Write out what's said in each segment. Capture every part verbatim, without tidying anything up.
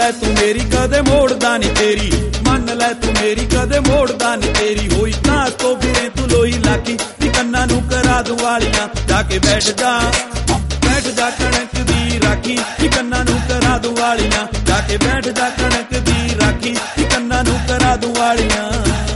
ਲੈ ਤੂੰ ਮੇਰੀ ਕਦੇ ਮੋੜਦਾ ਨੀ ਤੇਰੀ, ਮੰਨ ਲੈ ਤੂੰ ਮੇਰੀ ਕਦੇ ਮੋੜਦਾ ਨੀ ਤੇਰੀ। ਹੋਈ ਤਾਂ ਤੋਂ ਫਿਰੇ ਤੂੰ ਲੋਈ ਲਾਕੀ ਨੀ ਕੰਨਾਂ ਨੂੰ ਕਰਾ ਦੂੰ ਵਾਲੀਆਂ, ਜਾ ਕੇ ਬੈਠ ਜਾ ਬੈਠ ਜਾ ਕਣਕ ਦੀ ਰਾਖੀ ਨੀ ਕੰਨਾਂ ਨੂੰ ਕਰਾ ਦੂੰ ਵਾਲੀਆਂ, ਜਾ ਕੇ ਬੈਠ ਜਾ ਕਣਕ ਦੀ ਰਾਖੀ ਨੀ ਕੰਨਾਂ ਨੂੰ ਕਰਾ ਦੂੰ ਵਾਲੀਆਂ।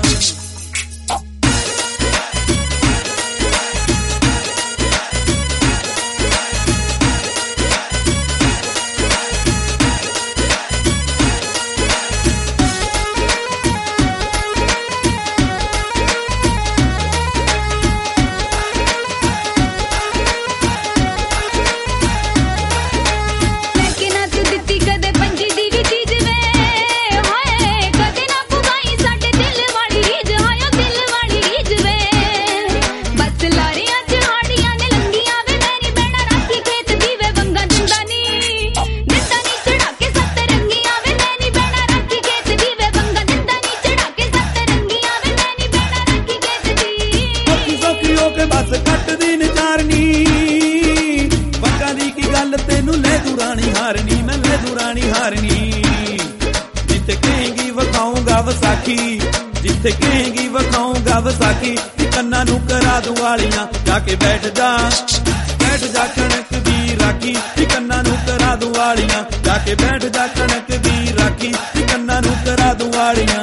बस कटदी नचारनी वक्का दी की गल तेनू ले दू रानी हारनी, मैं ले दू रानी हारनी। जिथे कहेंगी वखाऊंगा वसाखी, जिथे कहेंगी वखाऊंगा वसाखी कन्ना नू करा दूं वालियां, जाके बैठ जा बैठ जा कणक दी राखी कन्ना नू करा दूं वालियां, जाके बैठ जा कणक दी राखी कन्ना नू करा दूं वालियां।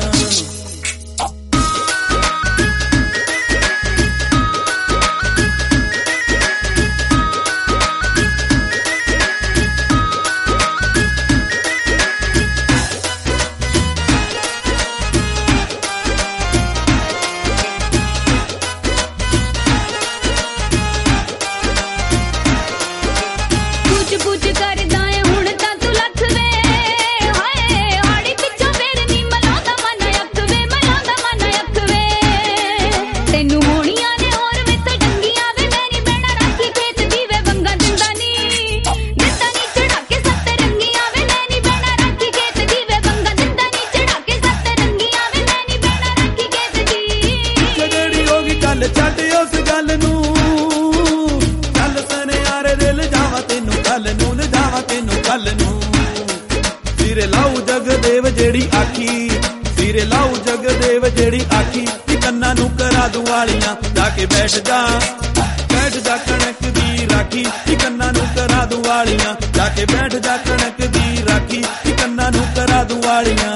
छड्ड उस गल नूं चल सनियारे दे लिजावां तैनूं कल नूं लिजावां तैनूं कल नूं। सिरे लाऊ जगदेव जेड़ी आखी, सिरे लाऊ जगदेव जेड़ी आखी कन्ना नूं करा दूं वालियां, जाके बैठ जा बैठ जा कणक दी राखी कन्ना नूं करा दूं वालियां, जाके बैठ जा कणक दी राखी कन्ना नूं करा दूं वालियां।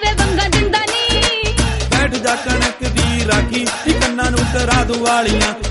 कणक दी राखी कन्ना नूं करा दूं वालियां,